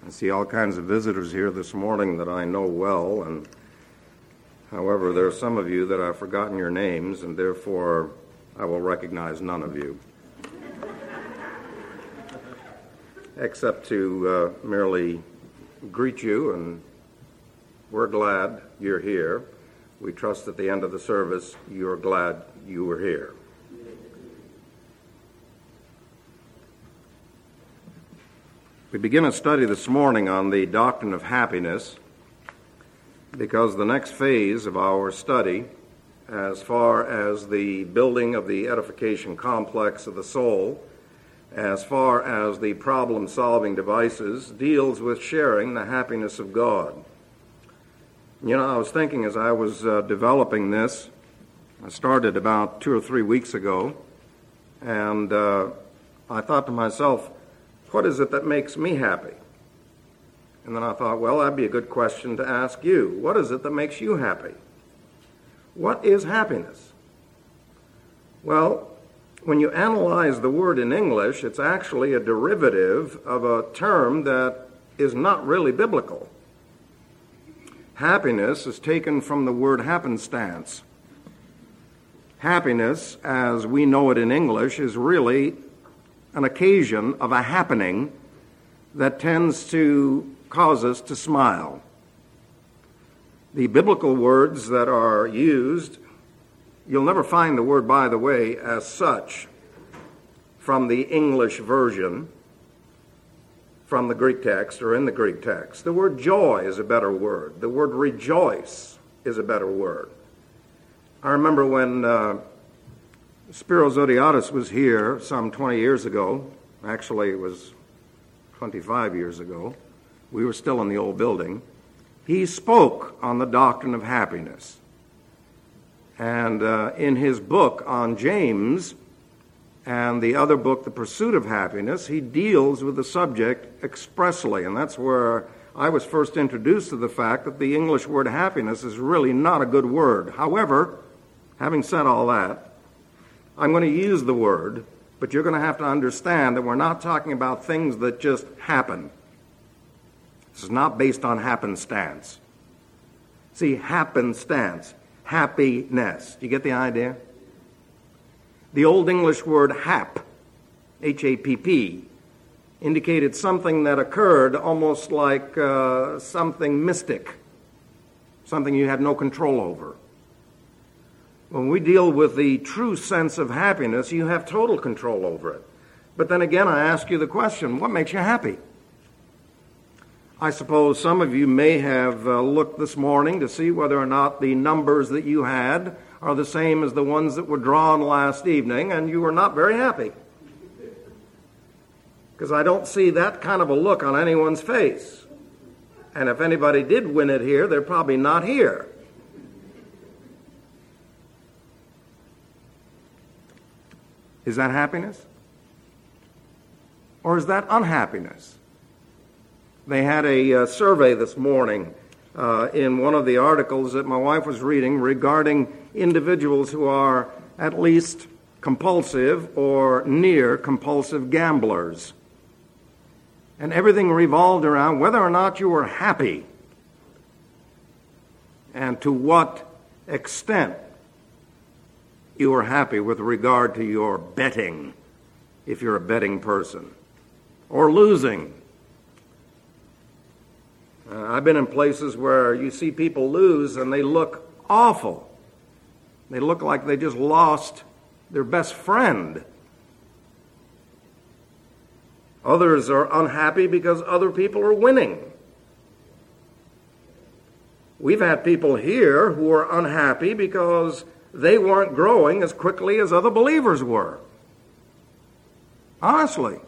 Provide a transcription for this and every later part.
I see all kinds of visitors here this morning that I know well, and however, there are some of you that I've forgotten your names, and therefore I will recognize none of you, except to merely greet you, and we're glad you're here. We trust at the end of the service you're glad you were here. We begin a study this morning on the doctrine of happiness because the next phase of our study, as far as the building of the edification complex of the soul, as far as the problem-solving devices, deals with sharing the happiness of God. You know, I was thinking as I was developing this, I started about 2 or 3 weeks ago, and I thought to myself, what is it that makes me happy? And then I thought, well, that'd be a good question to ask you. What is it that makes you happy? What is happiness? Well, when you analyze the word in English, it's actually a derivative of a term that is not really biblical. Happiness is taken from the word happenstance. Happiness, as we know it in English, is really an occasion of a happening that tends to cause us to smile. The biblical words that are used, you'll never find the word, by the way, as such from the English version, from the Greek text or in the Greek text. The word joy is a better word. The word rejoice is a better word. I remember when Spiros Zodhiates was here some 20 years ago. Actually, it was 25 years ago. We were still in the old building. He spoke on the doctrine of happiness. And in his book on James and the other book, The Pursuit of Happiness, he deals with the subject expressly. And that's where I was first introduced to the fact that the English word happiness is really not a good word. However, having said all that, I'm going to use the word, but you're going to have to understand that we're not talking about things that just happen. This is not based on happenstance. See, happenstance, happiness. Do you get the idea? The Old English word hap, H-A-P-P, indicated something that occurred almost like something mystic, something you had no control over. When we deal with the true sense of happiness, you have total control over it. But then again, I ask you the question, what makes you happy? I suppose some of you may have looked this morning to see whether or not the numbers that you had are the same as the ones that were drawn last evening, and you were not very happy. Because I don't see that kind of a look on anyone's face. And if anybody did win it here, they're probably not here. Is that happiness? Or is that unhappiness? They had a survey this morning in one of the articles that my wife was reading regarding individuals who are at least compulsive or near compulsive gamblers. And everything revolved around whether or not you were happy and to what extent you were happy with regard to your betting, if you're a betting person, or losing. I've been in places where you see people lose and they look awful. They look like they just lost their best friend. Others are unhappy because other people are winning. We've had people here who are unhappy because they weren't growing as quickly as other believers were. Honestly.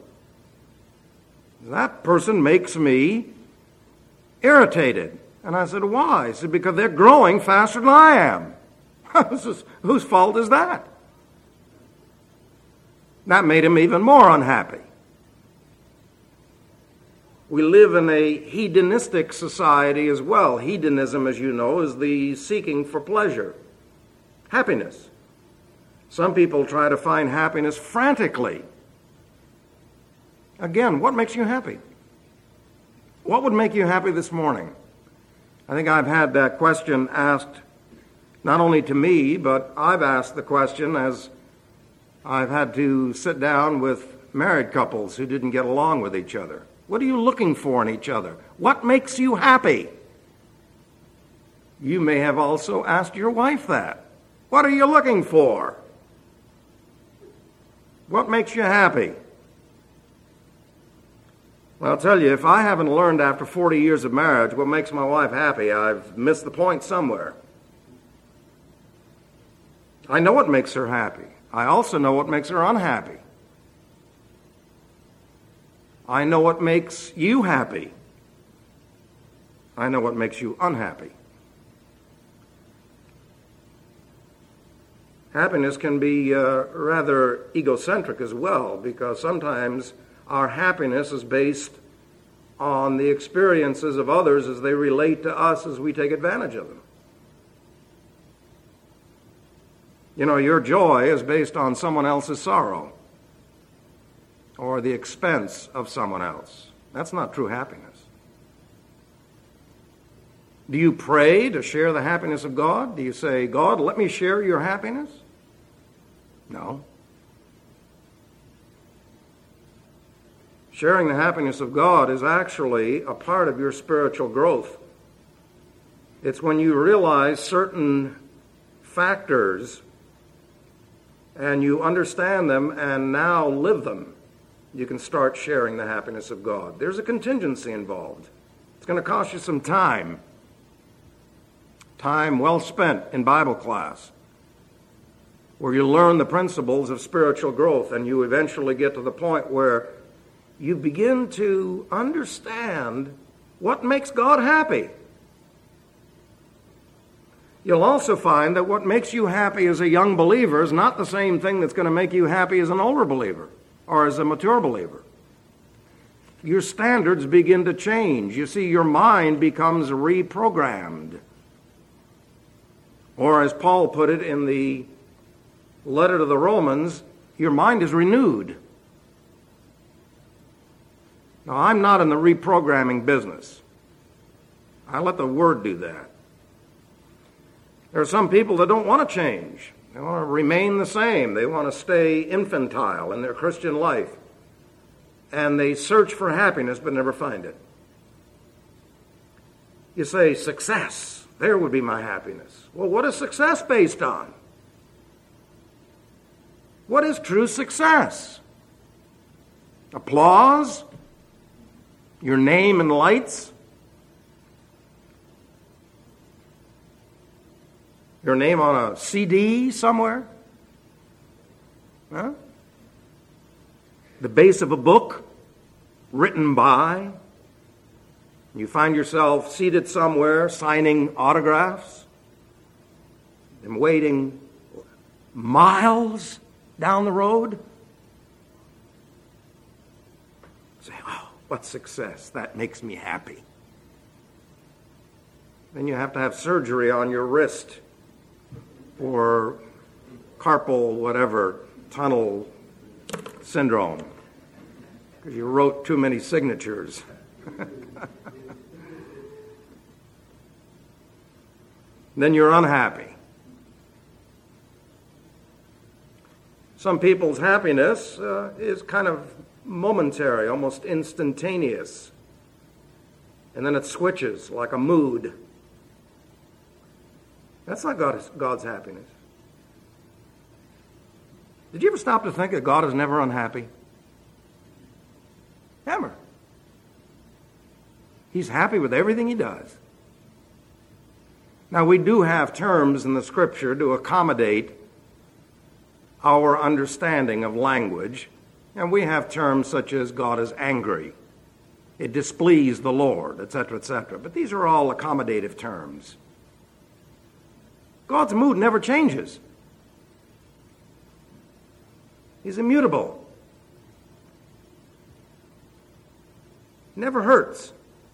That person makes me irritated. And I said, why? He said, because they're growing faster than I am. Whose fault is that? That made him even more unhappy. We live in a hedonistic society as well. Hedonism, as you know, is the seeking for pleasure, happiness. Some people try to find happiness frantically. Again, what makes you happy? What would make you happy this morning? I think I've had that question asked not only to me, but I've asked the question as I've had to sit down with married couples who didn't get along with each other. What are you looking for in each other? What makes you happy? You may have also asked your wife that. What are you looking for? What makes you happy? Well, I'll tell you, if I haven't learned after 40 years of marriage what makes my wife happy, I've missed the point somewhere. I know what makes her happy. I also know what makes her unhappy. I know what makes you happy. I know what makes you unhappy. Happiness can be rather egocentric as well, because sometimes our happiness is based on the experiences of others as they relate to us as we take advantage of them. You know, your joy is based on someone else's sorrow or the expense of someone else. That's not true happiness. Do you pray to share the happiness of God? Do you say, God, let me share your happiness? No. Sharing the happiness of God is actually a part of your spiritual growth. It's when you realize certain factors and you understand them and now live them, you can start sharing the happiness of God. There's a contingency involved. It's going to cost you some time. Time well spent in Bible class, where you learn the principles of spiritual growth, and you eventually get to the point where you begin to understand what makes God happy. You'll also find that what makes you happy as a young believer is not the same thing that's going to make you happy as an older believer or as a mature believer. Your standards begin to change. You see, your mind becomes reprogrammed. Or as Paul put it in the letter to the Romans, your mind is renewed. Now, I'm not in the reprogramming business. I let the Word do that. There are some people that don't want to change. They want to remain the same. They want to stay infantile in their Christian life. And they search for happiness but never find it. You say, success. There would be my happiness. Well, what is success based on? What is true success? Applause? Your name in lights? Your name on a CD somewhere? Huh? The base of a book written by? You find yourself seated somewhere signing autographs and waiting miles down the road. Say, oh, what success. That makes me happy. Then you have to have surgery on your wrist for carpal whatever tunnel syndrome because you wrote too many signatures. Then you're unhappy. Some people's happiness is kind of momentary, almost instantaneous. And then it switches like a mood. That's not God's happiness. Did you ever stop to think that God is never unhappy? Never. He's happy with everything he does. Now, we do have terms in the Scripture to accommodate our understanding of language, and we have terms such as God is angry, it displeased the Lord, etc., etc. But these are all accommodative terms. God's mood never changes. He's immutable. Never hurts.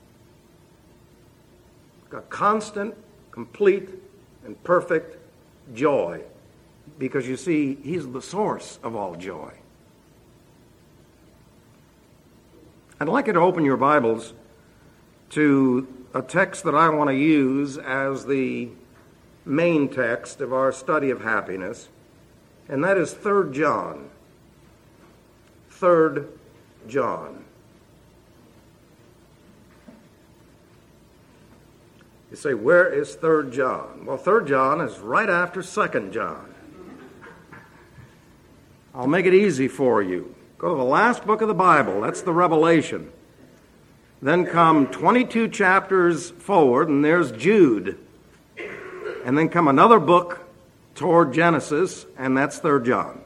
Got constant, complete, and perfect joy. Because you see, he's the source of all joy. I'd like you to open your Bibles to a text that I want to use as the main text of our study of happiness, and that is 3 John. 3 John. You say, where is 3 John? Well, 3 John is right after 2 John. I'll make it easy for you. Go to the last book of the Bible. That's the Revelation. Then come 22 chapters forward, and there's Jude. And then come another book toward Genesis, and that's 3 John.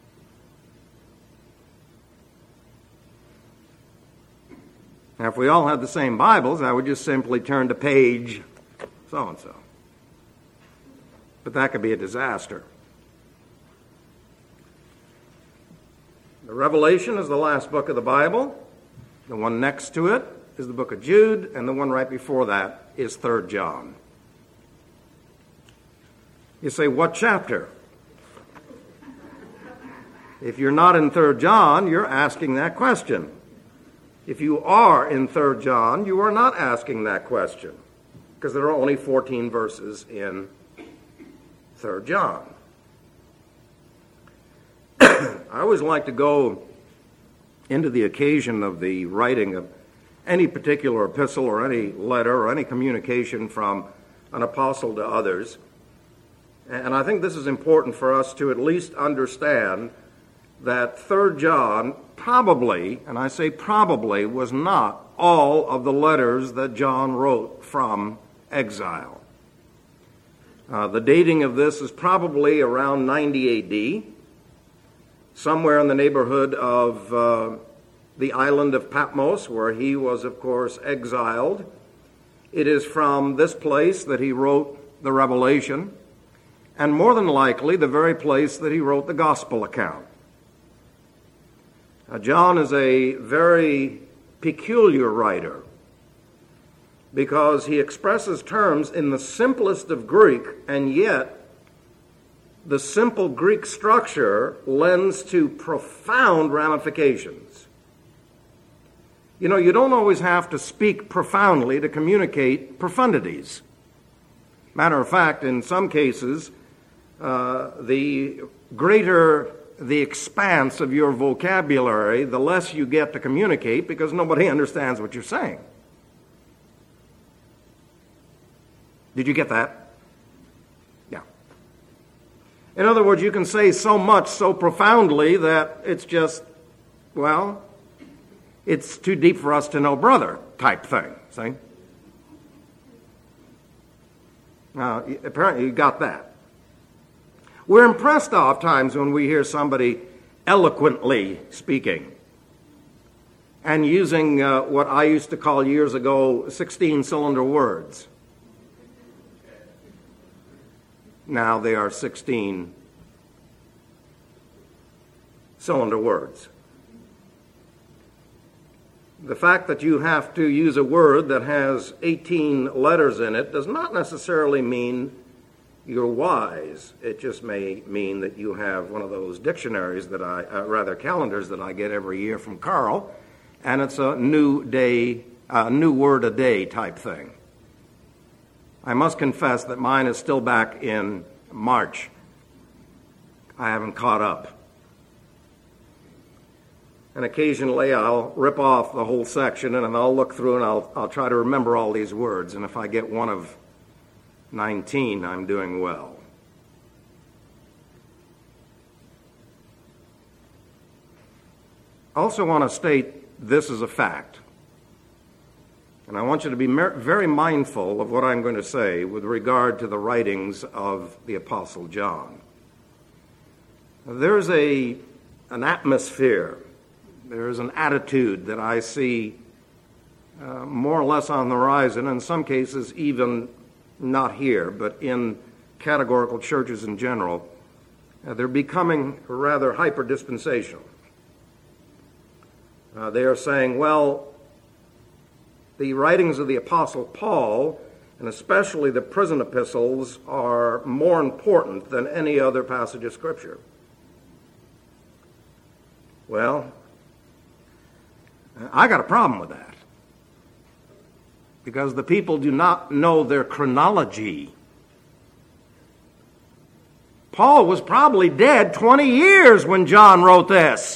Now, if we all had the same Bibles, I would just simply turn to page so-and-so. But that could be a disaster. The Revelation is the last book of the Bible. The one next to it is the book of Jude, and the one right before that is 3 John. You say, what chapter? If you're not in 3 John, you're asking that question. If you are in 3 John, you are not asking that question, because there are only 14 verses in 3 John. I always like to go into the occasion of the writing of any particular epistle or any letter or any communication from an apostle to others. And I think this is important for us to at least understand that 3 John probably, and I say probably, was not all of the letters that John wrote from exile. The dating of this is probably around 90 A.D., somewhere in the neighborhood of the island of Patmos, where he was, of course, exiled. It is from this place that he wrote the Revelation, and more than likely the very place that he wrote the gospel account. John is a very peculiar writer because he expresses terms in the simplest of Greek, and yet the simple Greek structure lends to profound ramifications. You know, you don't always have to speak profoundly to communicate profundities. Matter of fact, in some cases, the greater the expanse of your vocabulary, the less you get to communicate because nobody understands what you're saying. Did you get that? Yeah. In other words, you can say so much so profoundly that it's just, well, it's too deep for us to know, brother, type thing. See? Now, apparently you got that. We're impressed oftentimes when we hear somebody eloquently speaking and using what I used to call years ago 16-cylinder words. Now they are 16-cylinder words. The fact that you have to use a word that has 18 letters in it does not necessarily mean you're wise. It just may mean that you have one of those dictionaries that calendars that I get every year from Carl, and it's a new word a day type thing. I must confess that mine is still back in March. I haven't caught up. And occasionally I'll rip off the whole section and I'll look through and I'll try to remember all these words. And if I get one of 19, I'm doing well. I also want to state this as a fact. And I want you to be very mindful of what I'm going to say with regard to the writings of the Apostle John. There's an atmosphere, there's an attitude that I see more or less on the horizon, in some cases even not here, but in categorical churches in general. They're becoming rather hyper-dispensational. They are saying, well, the writings of the Apostle Paul, and especially the prison epistles, are more important than any other passage of Scripture. Well, I got a problem with that. because the people do not know their chronology. Paul was probably dead 20 years when John wrote this.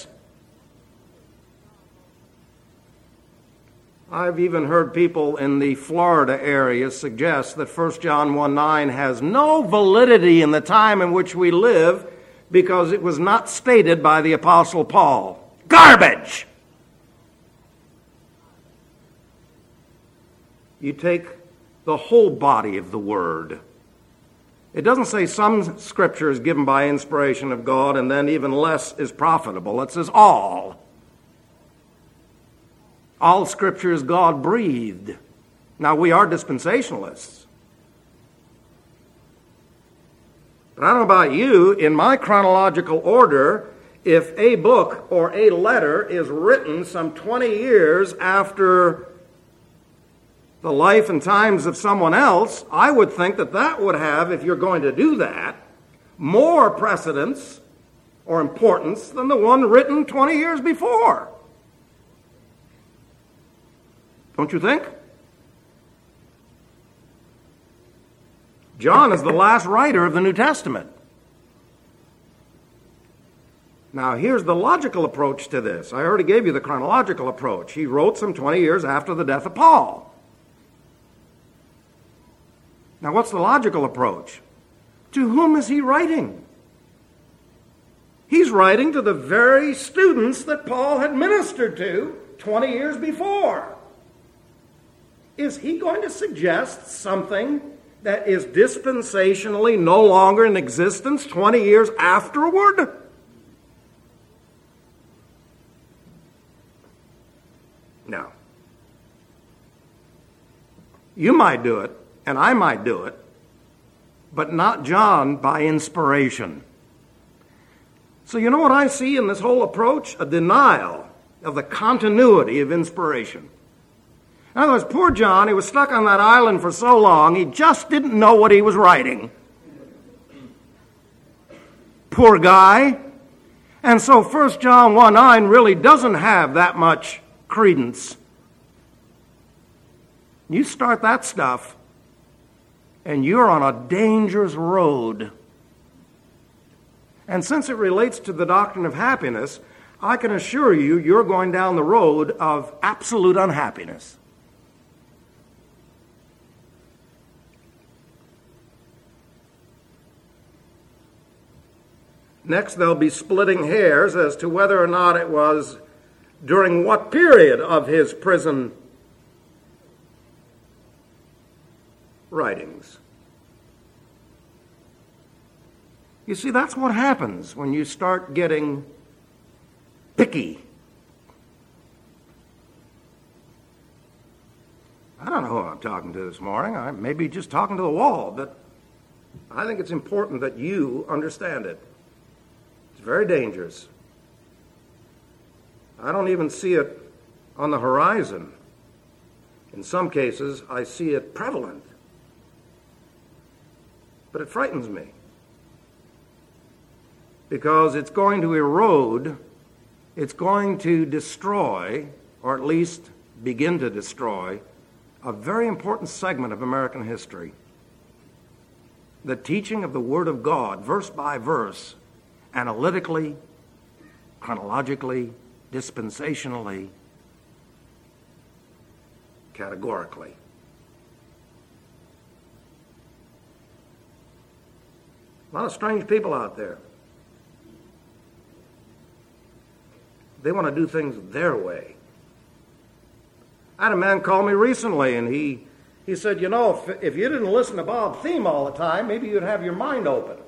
I've even heard people in the Florida area suggest that 1 John 1:9 has no validity in the time in which we live because it was not stated by the Apostle Paul. Garbage! You take the whole body of the Word. It doesn't say some Scripture is given by inspiration of God and then even less is profitable. It says all. All Scripture is God-breathed. Now, we are dispensationalists. But I don't know about you, in my chronological order, if a book or a letter is written some 20 years after the life and times of someone else, I would think that that would have, if you're going to do that, more precedence or importance than the one written 20 years before. Don't you think? John is the last writer of the New Testament. Now, here's the logical approach to this. I already gave you the chronological approach. He wrote some 20 years after the death of Paul. Now, what's the logical approach? To whom is he writing? He's writing to the very students that Paul had ministered to 20 years before. Is he going to suggest something that is dispensationally no longer in existence 20 years afterward? No. You might do it, and I might do it, but not John by inspiration. So you know what I see in this whole approach? A denial of the continuity of inspiration. In other words, poor John, he was stuck on that island for so long, he just didn't know what he was writing. Poor guy. And so 1 John 1:9 really doesn't have that much credence. You start that stuff, and you're on a dangerous road. And since it relates to the doctrine of happiness, I can assure you, you're going down the road of absolute unhappiness. Next, they'll be splitting hairs as to whether or not it was during what period of his prison writings. You see, that's what happens when you start getting picky. I don't know who I'm talking to this morning. I may be just talking to the wall, but I think it's important that you understand it. It's very dangerous. I don't even see it on the horizon. In some cases, I see it prevalent. But it frightens me because it's going to erode, it's going to destroy, or at least begin to destroy, a very important segment of American history. The teaching of the Word of God, verse by verse, analytically, chronologically, dispensationally, categorically. A lot of strange people out there. They want to do things their way. I had a man call me recently, and he said, you know, if you didn't listen to Bob Thiem all the time, maybe you'd have your mind open.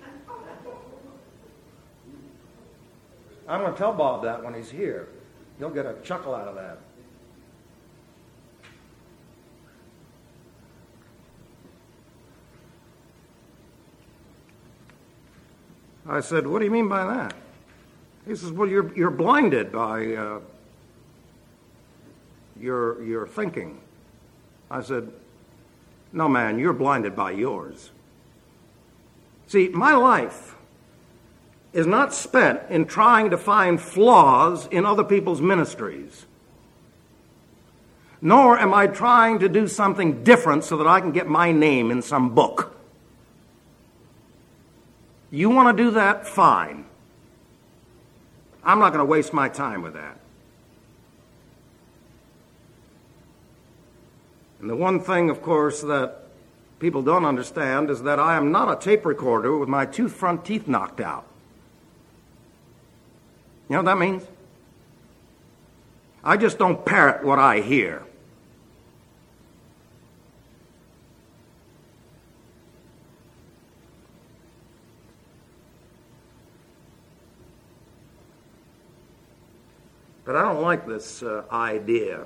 I'm going to tell Bob that when he's here. He'll get a chuckle out of that. I said, what do you mean by that? He says, well, you're blinded by your thinking. I said, no, man, you're blinded by yours. See, my life is not spent in trying to find flaws in other people's ministries. nor am I trying to do something different so that I can get my name in some book. You want to do that? Fine. I'm not going to waste my time with that. And the one thing, of course, that people don't understand is that I am not a tape recorder with my two front teeth knocked out. You know what that means? I just don't parrot what I hear. But I don't like this idea.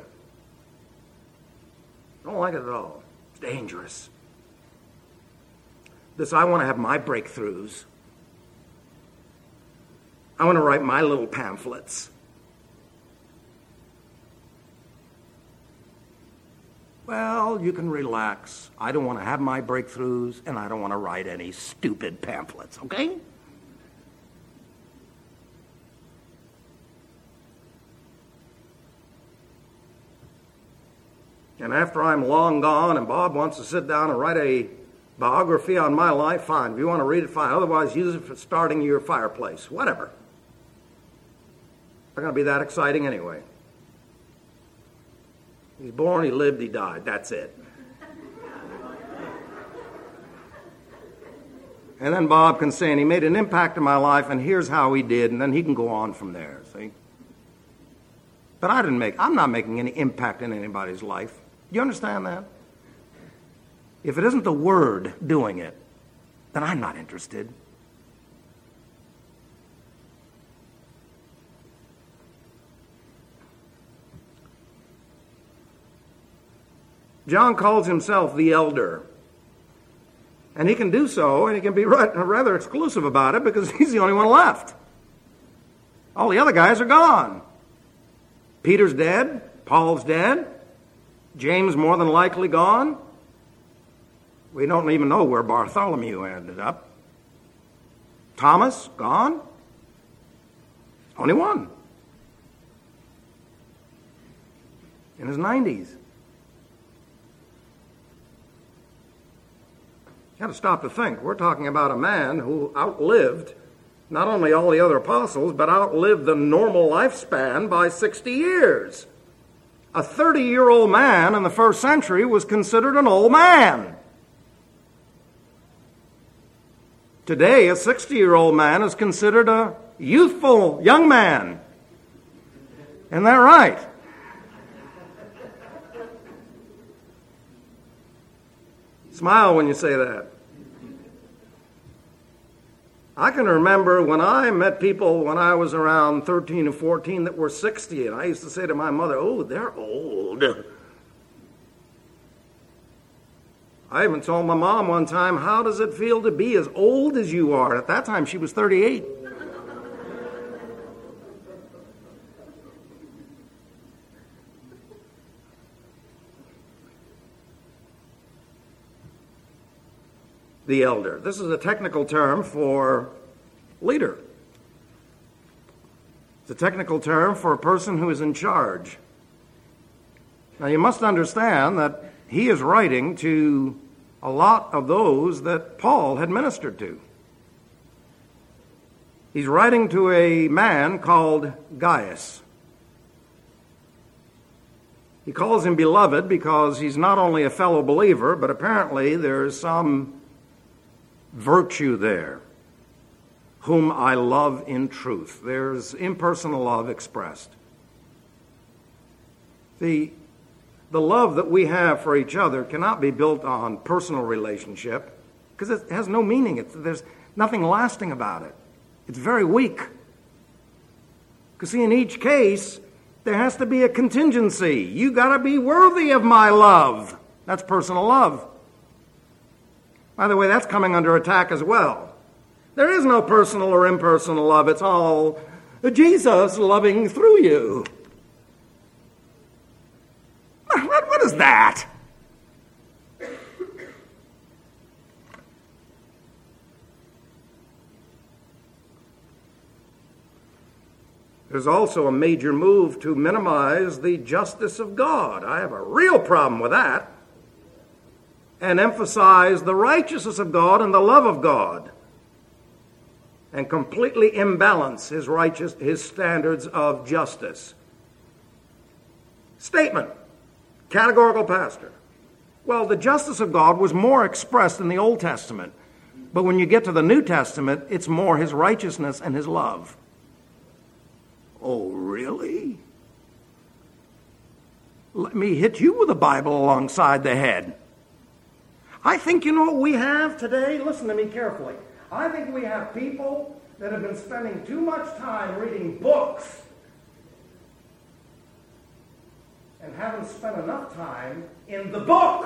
I don't like it at all. It's dangerous. This, I want to have my breakthroughs. I want to write my little pamphlets. Well, you can relax. I don't want to have my breakthroughs, and I don't want to write any stupid pamphlets, okay? And after I'm long gone and Bob wants to sit down and write a biography on my life, fine. If you want to read it, fine. Otherwise, use it for starting your fireplace. Whatever. Not going to be that exciting anyway. He's born, he lived, he died. That's it. And then Bob can say, and he made an impact in my life, and here's how he did, and then he can go on from there, see? But I'm not making any impact in anybody's life. You understand that? If it isn't the Word doing it, then I'm not interested. John calls himself the elder. And he can do so, and he can be rather exclusive about it because he's the only one left. All the other guys are gone. Peter's dead. Paul's dead. James more than likely gone. We don't even know where Bartholomew ended up. Thomas, gone. Only one. In his 90s. You got to stop to think. We're talking about a man who outlived not only all the other apostles, but outlived the normal lifespan by 60 years. A 30-year-old man in the first century was considered an old man. Today, a 60-year-old man is considered a youthful young man. Isn't that right? Smile when you say that. I can remember when I met people when I was around 13 or 14 that were 60, and I used to say to my mother, oh, they're old. I even told my mom one time, how does it feel to be as old as you are? At that time, she was 38. The elder. This is a technical term for leader. It's a technical term for a person who is in charge. Now you must understand that he is writing to a lot of those that Paul had ministered to. He's writing to a man called Gaius. He calls him beloved because he's not only a fellow believer, but apparently there's some virtue there, whom I love in truth. There's impersonal love expressed. The love that we have for each other cannot be built on personal relationship because it has no meaning. There's nothing lasting about it. It's very weak. Because see, in each case, there has to be a contingency. You got to be worthy of my love. That's personal love. By the way, that's coming under attack as well. There is no personal or impersonal love. It's all Jesus loving through you. What is that? There's is also a major move to minimize the justice of God. I have a real problem with that. And emphasize the righteousness of God and the love of God. And completely imbalance his standards of justice. Statement. Categorical pastor. Well, the justice of God was more expressed in the Old Testament. But when you get to the New Testament, it's more his righteousness and his love. Oh, really? Let me hit you with a Bible alongside the head. I think you know what we have today? Listen to me carefully. I think we have people that have been spending too much time reading books and haven't spent enough time in the book.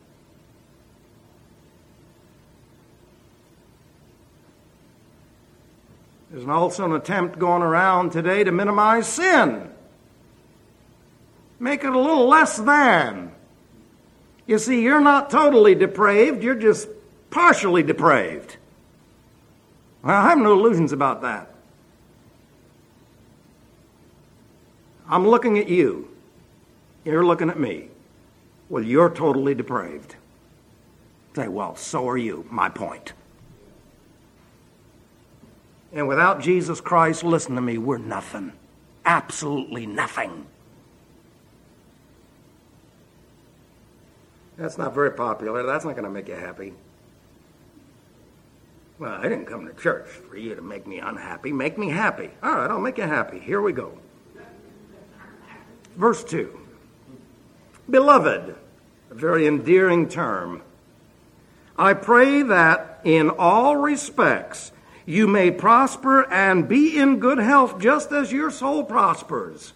There's also an attempt going around today to minimize sin. Make it a little less than. You see, you're not totally depraved, you're just partially depraved. Well, I have no illusions about that. I'm looking at you. You're looking at me. Well, you're totally depraved. Say, well, so are you. My point. And without Jesus Christ, listen to me, we're nothing. Absolutely nothing. That's not very popular. That's not going to make you happy. Well, I didn't come to church for you to make me unhappy. Make me happy. All right, I'll make you happy. Here we go. Verse 2. Beloved, a very endearing term. I pray that in all respects you may prosper and be in good health just as your soul prospers.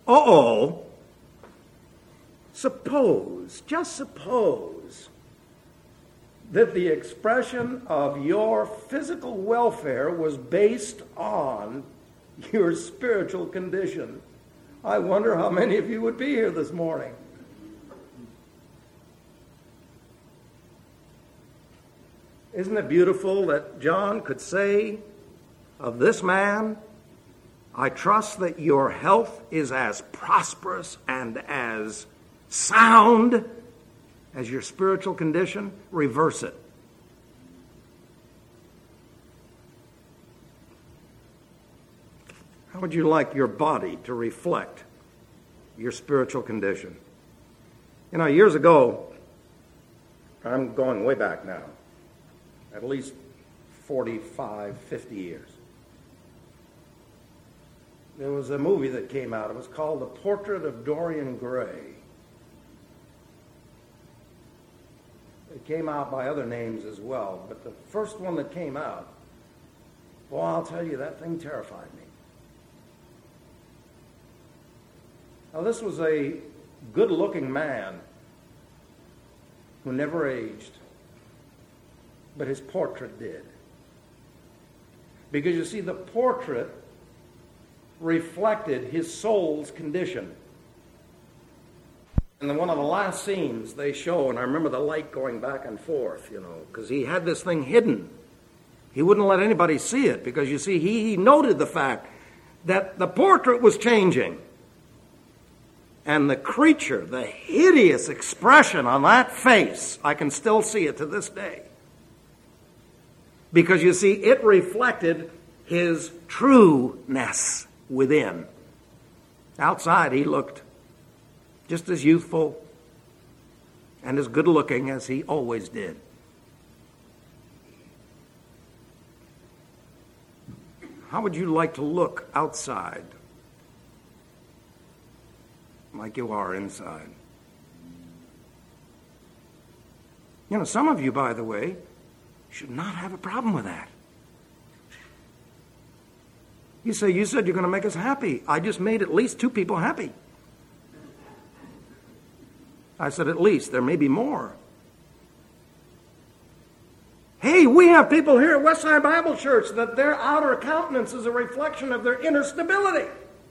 Just suppose that the expression of your physical welfare was based on your spiritual condition. I wonder how many of you would be here this morning. Isn't it beautiful that John could say of this man, I trust that your health is as prosperous and as sound as your spiritual condition? Reverse it. How would you like your body to reflect your spiritual condition? You know, years ago, I'm going way back now, at least 45, 50 years. There was a movie that came out. It was called The Portrait of Dorian Gray. It came out by other names as well, but the first one that came out, well, I'll tell you, that thing terrified me. Now, this was a good-looking man who never aged, but his portrait did. Because, you see, the portrait reflected his soul's condition. And then one of the last scenes they show, and I remember the light going back and forth, because he had this thing hidden. He wouldn't let anybody see it because, you see, he noted the fact that the portrait was changing. And the creature, the hideous expression on that face, I can still see it to this day. Because, you see, it reflected his trueness within. Outside, he looked just as youthful and as good-looking as he always did. How would you like to look outside like you are inside? Some of you, by the way, should not have a problem with that. You said you're going to make us happy. I just made at least 2 people happy. I said at least. There may be more. Hey, we have people here at Westside Bible Church that their outer countenance is a reflection of their inner stability.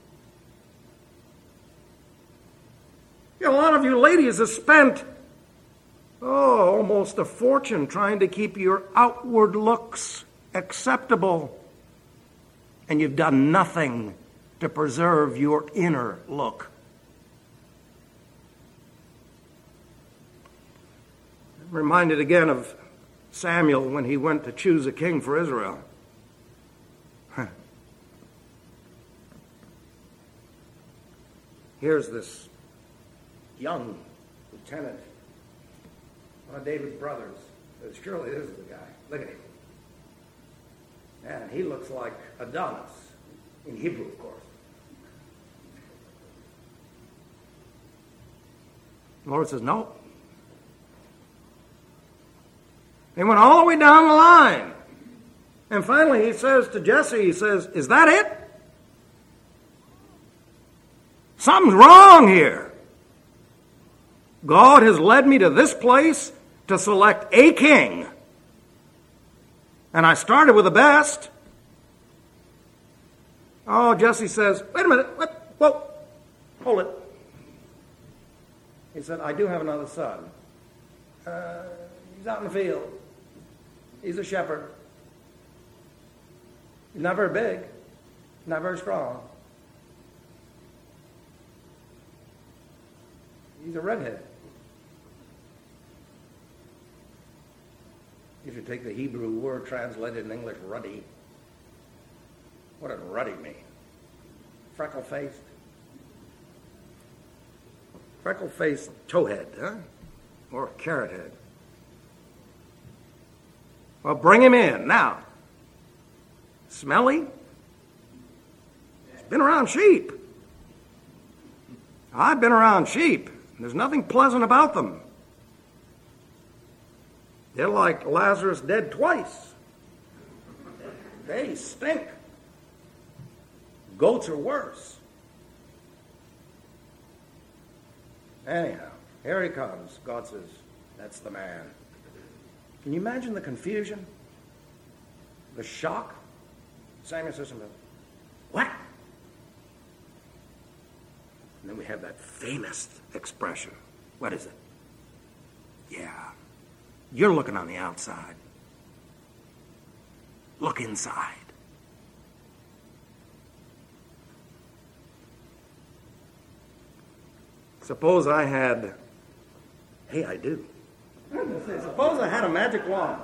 A lot of you ladies have spent, almost a fortune trying to keep your outward looks acceptable. And you've done nothing to preserve your inner look. I'm reminded again of Samuel when he went to choose a king for Israel. Here's this young lieutenant, one of David's brothers. Surely this is the guy. Look at him. And he looks like Adonis, in Hebrew, of course. The Lord says, no. They went all the way down the line. And finally he says to Jesse, he says, is that it? Something's wrong here. God has led me to this place to select a king. And I started with the best. Oh, Jesse says, wait a minute. What? Whoa. Hold it. He said, I do have another son. He's out in the field. He's a shepherd. He's not very big. Not very strong. He's a redhead. If you take the Hebrew word translated in English, ruddy, what does ruddy mean? Freckle-faced? Freckle-faced towhead, huh? Or carrot head. Well, bring him in. Now, smelly? He's been around sheep. I've been around sheep. There's nothing pleasant about them. They're like Lazarus dead twice. They stink. Goats are worse. Anyhow, here he comes. God says, that's the man. Can you imagine the confusion? The shock? Samuel says to him, what? And then we have that famous expression. What is it? Yeah. You're looking on the outside. Look inside. Suppose I had, I do. Suppose I had a magic wand.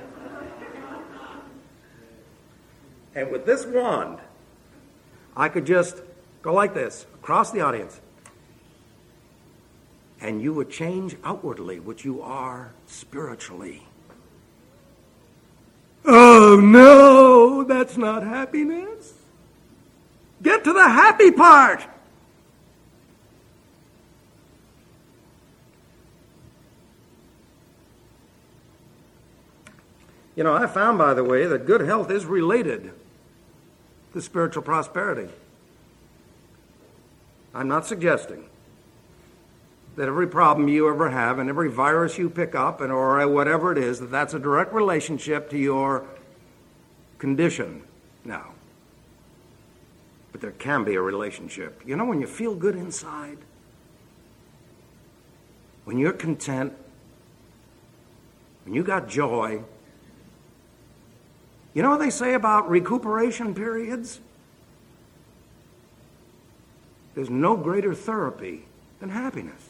And with this wand, I could just go like this, across the audience. And you would change outwardly what you are spiritually. Oh, no, that's not happiness. Get to the happy part. You know, I found, by the way, that good health is related to spiritual prosperity. I'm not suggesting that every problem you ever have and every virus you pick up and or whatever it is, that's a direct relationship to your condition. No. But there can be a relationship. You know, when you feel good inside, when you're content, when you got joy, you know what they say about recuperation periods? There's no greater therapy than happiness.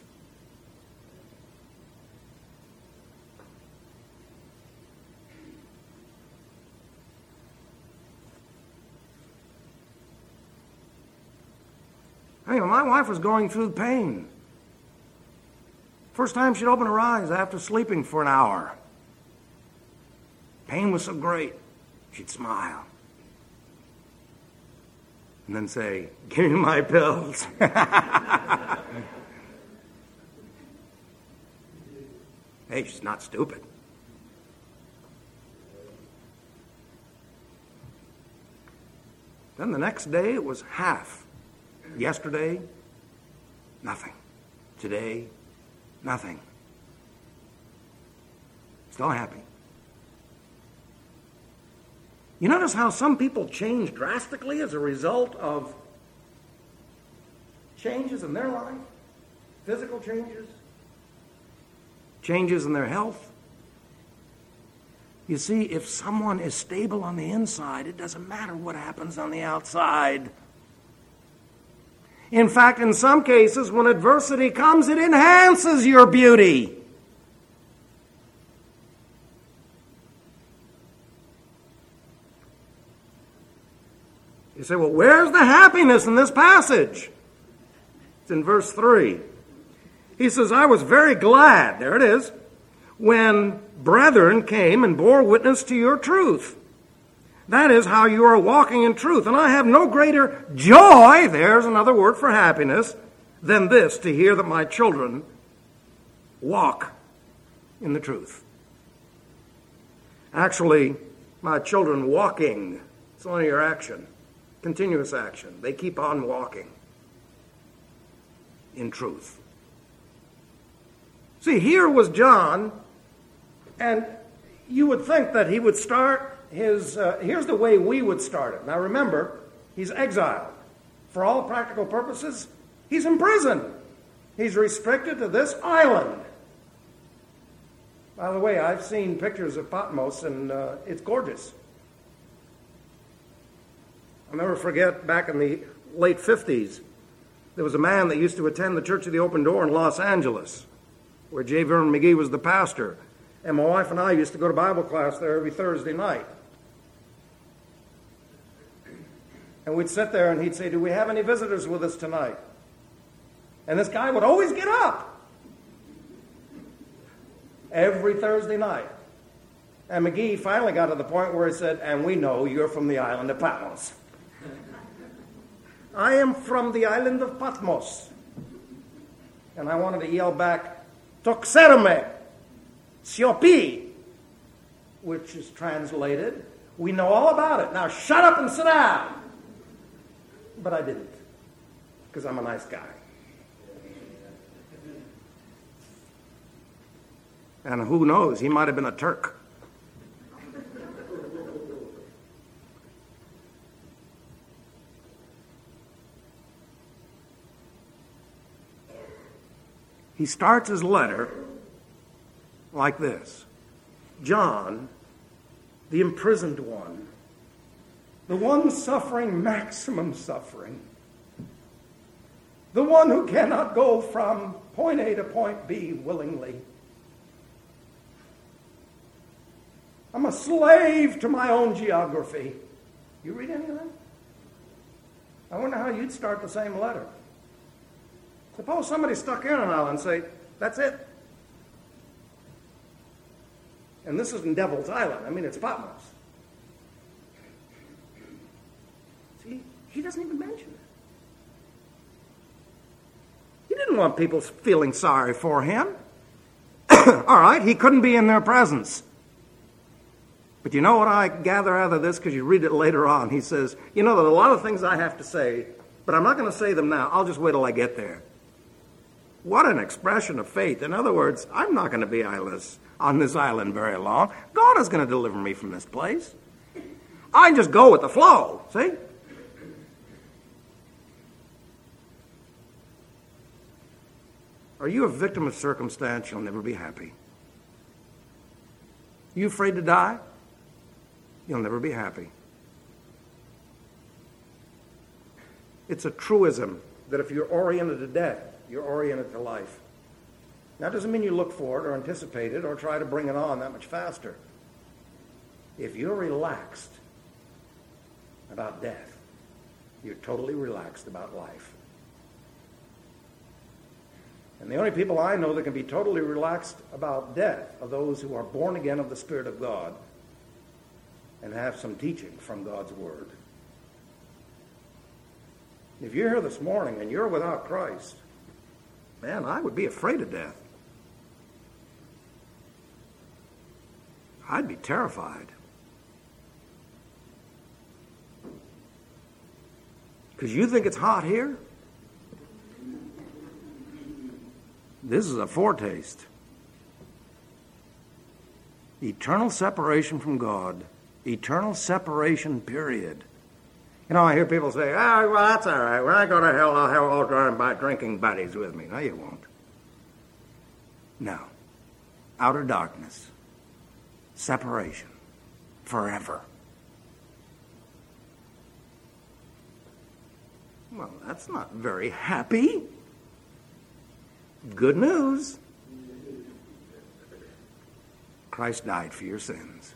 I mean, my wife was going through pain. First time she'd open her eyes after sleeping for an hour. Pain was so great, she'd smile. And then say, give me my pills. Hey, she's not stupid. Then the next day it was half. Yesterday, nothing. Today, nothing. Still happy. You notice how some people change drastically as a result of changes in their life? Physical changes? Changes in their health? You see, if someone is stable on the inside, it doesn't matter what happens on the outside. In fact, in some cases, when adversity comes, it enhances your beauty. You say, well, where's the happiness in this passage? It's in verse 3. He says, I was very glad, there it is, when brethren came and bore witness to your truth. That is how you are walking in truth. And I have no greater joy, there's another word for happiness, than this, to hear that my children walk in the truth. Actually, my children walking, it's only your action, continuous action. They keep on walking in truth. See, here was John, and you would think that he would start his, here's the way we would start it. Now remember, he's exiled. For all practical purposes, he's in prison. He's restricted to this island. By the way, I've seen pictures of Patmos, and it's gorgeous. I'll never forget, back in the late 50s, there was a man that used to attend the Church of the Open Door in Los Angeles, where J. Vernon McGee was the pastor. And my wife and I used to go to Bible class there every Thursday night. And we'd sit there and he'd say, do we have any visitors with us tonight? And this guy would always get up. Every Thursday night. And McGee finally got to the point where he said, and we know you're from the island of Patmos. I am from the island of Patmos. And I wanted to yell back, Toxerme, Siopi, which is translated, we know all about it. Now shut up and sit down. But I didn't, because I'm a nice guy. And who knows, he might have been a Turk. He starts his letter like this. John, the imprisoned one, the one suffering maximum suffering, the one who cannot go from point A to point B willingly. I'm a slave to my own geography. You read any of that? I wonder how you'd start the same letter. Suppose somebody stuck in an island and say, that's it. And this isn't Devil's Island. I mean, it's Patmos. See, he doesn't even mention it. He didn't want people feeling sorry for him. All right, he couldn't be in their presence. But you know what I gather out of this, because you read it later on. He says, you know, there are a lot of things I have to say, but I'm not going to say them now. I'll just wait till I get there. What an expression of faith. In other words, I'm not going to be on this island very long. God is going to deliver me from this place. I just go with the flow, see? Are you a victim of circumstance? You'll never be happy. You afraid to die? You'll never be happy. It's a truism that if you're oriented to death, you're oriented to life. That doesn't mean you look for it or anticipate it or try to bring it on that much faster. If you're relaxed about death, you're totally relaxed about life. And the only people I know that can be totally relaxed about death are those who are born again of the Spirit of God and have some teaching from God's Word. If you're here this morning and you're without Christ, man, I would be afraid of death. I'd be terrified. Because you think it's hot here? This is a foretaste. Eternal separation from God. Eternal separation, period. You know, I hear people say, well, that's all right. When I go to hell, I'll have all drinking buddies with me. No, you won't. No. Outer darkness. Separation. Forever. Well, that's not very happy. Good news. Christ died for your sins.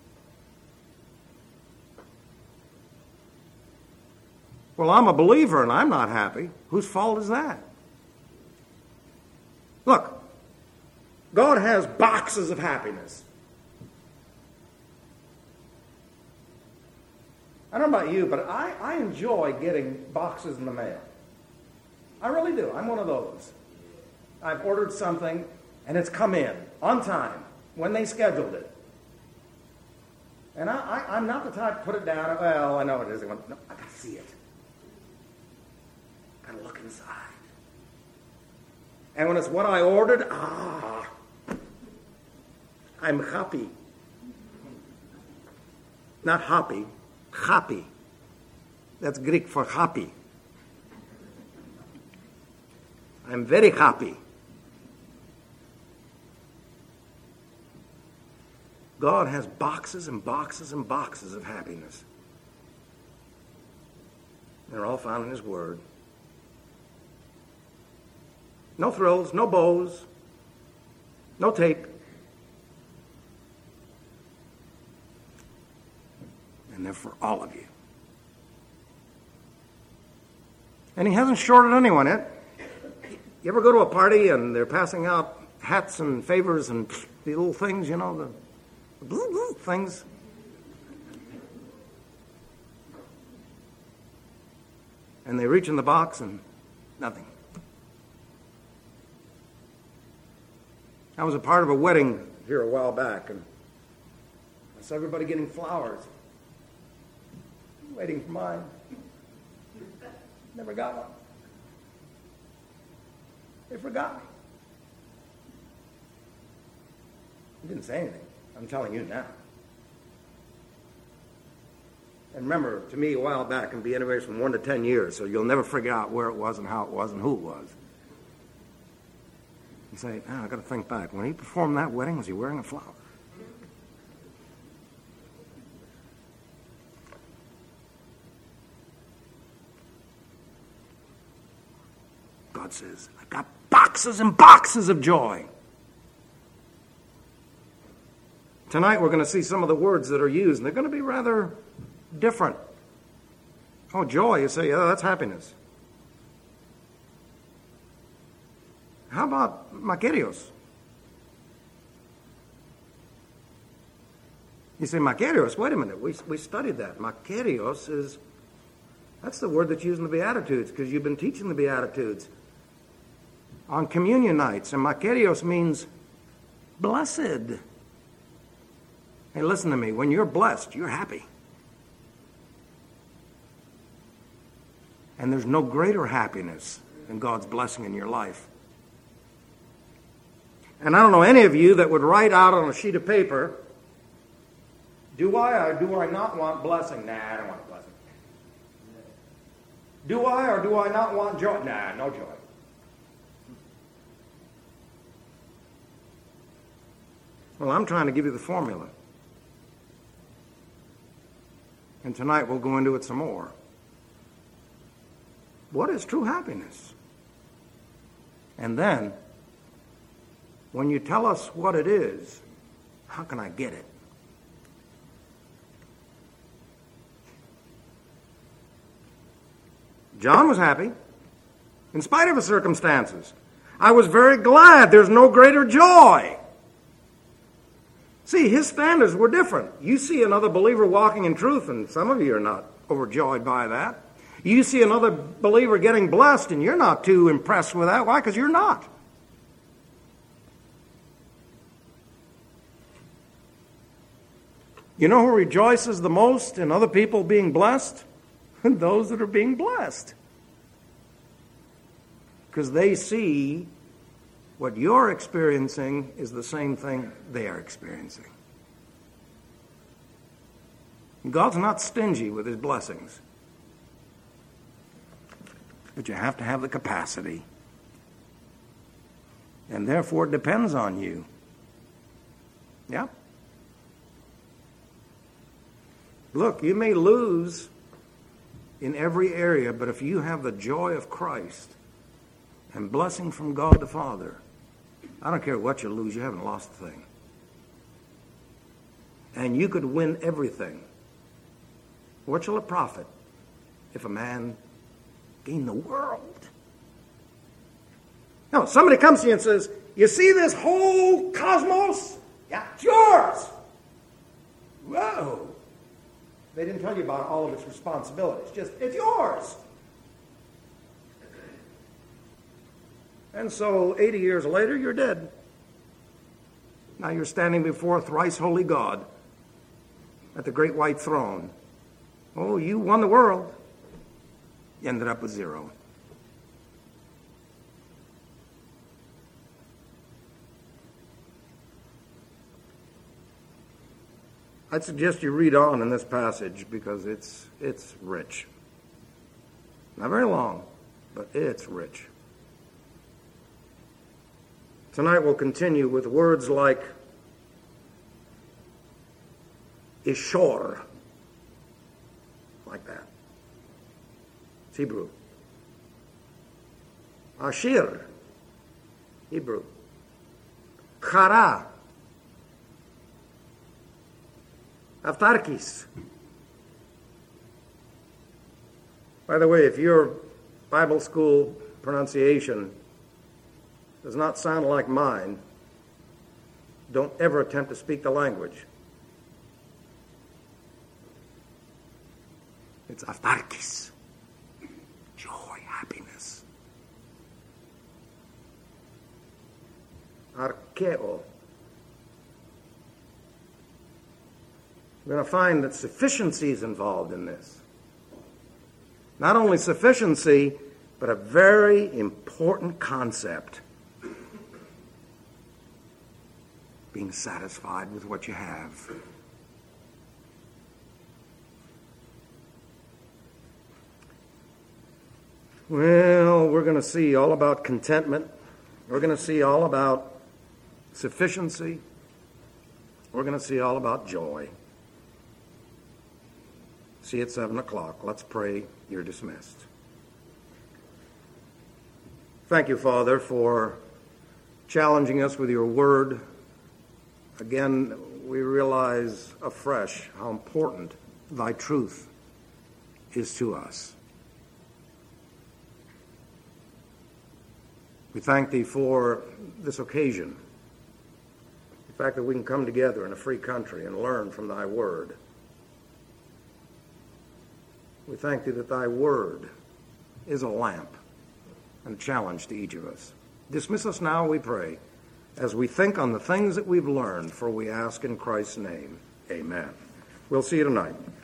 Well, I'm a believer and I'm not happy. Whose fault is that? Look, God has boxes of happiness. I don't know about you, but I enjoy getting boxes in the mail. I really do. I'm one of those. I've ordered something and it's come in on time when they scheduled it. And I'm not the type to put it down. Well, I know it isn't. No, I got to see it. Got to look inside. And when it's what I ordered, I'm happy. Not happy, happy. That's Greek for happy. I'm very happy. God has boxes and boxes and boxes of happiness. They're all found in His Word. No thrills, no bows, no tape. And they're for all of you. And He hasn't shorted anyone yet. You ever go to a party and they're passing out hats and favors and the little things, you know, the things? And they reach in the box and nothing. I was a part of a wedding here a while back, and I saw everybody getting flowers. Waiting for mine. Never got one. They forgot me. I didn't say anything. I'm telling you now. And remember, to me, a while back can be anywhere from 1 to 10 years, so you'll never figure out where it was and how it was and who it was. You say, I got to think back. When he performed that wedding, was he wearing a flower? God says, I've got boxes and boxes of joy. Tonight we're going to see some of the words that are used, and they're going to be rather different. Oh, joy, you say, that's happiness. How about makarios? You say, makarios, wait a minute, we studied that. Makarios that's the word that's used in the Beatitudes, because you've been teaching the Beatitudes on communion nights. And makarios means blessed. Hey, listen to me. When you're blessed, you're happy. And there's no greater happiness than God's blessing in your life. And I don't know any of you that would write out on a sheet of paper, do I or do I not want blessing? Nah, I don't want blessing. Do I or do I not want joy? Nah, no joy. Well, I'm trying to give you the formula. And tonight we'll go into it some more. What is true happiness? And then, when you tell us what it is, how can I get it? John was happy, in spite of his circumstances. I was very glad. There's no greater joy. See, his standards were different. You see another believer walking in truth, and some of you are not overjoyed by that. You see another believer getting blessed, and you're not too impressed with that. Why? Because you're not. You know who rejoices the most in other people being blessed? Those that are being blessed. Because they see what you're experiencing is the same thing they are experiencing. God's not stingy with His blessings. But you have to have the capacity. And therefore it depends on you. Yeah? Look, you may lose in every area, but if you have the joy of Christ and blessing from God the Father, I don't care what you lose, you haven't lost a thing. And you could win everything. What shall it profit if a man gain the world? No, somebody comes to you and says, you see this whole cosmos? Yeah, it's yours. Whoa. They didn't tell you about all of its responsibilities. Just, it's yours. And so 80 years later, you're dead. Now you're standing before a thrice holy God at the great white throne. Oh, you won the world. You ended up with zero. I'd suggest you read on in this passage because it's rich. Not very long, but it's rich. Tonight we'll continue with words like Ishor, like that. It's Hebrew. Ashir, Hebrew. Chara, Aftarkis. By the way, if your Bible school pronunciation does not sound like mine, don't ever attempt to speak the language. It's Aftarkis. Joy, happiness. Arkeo. We're going to find that sufficiency is involved in this. Not only sufficiency, but a very important concept. Being satisfied with what you have. Well, we're going to see all about contentment. We're going to see all about sufficiency. We're going to see all about joy. See you at 7 o'clock. Let's pray. You're dismissed. Thank you, Father, for challenging us with your word. Again, we realize afresh how important thy truth is to us. We thank thee for this occasion, the fact that we can come together in a free country and learn from thy word. We thank thee that thy word is a lamp and a challenge to each of us. Dismiss us now, we pray, as we think on the things that we've learned, for we ask in Christ's name. Amen. We'll see you tonight.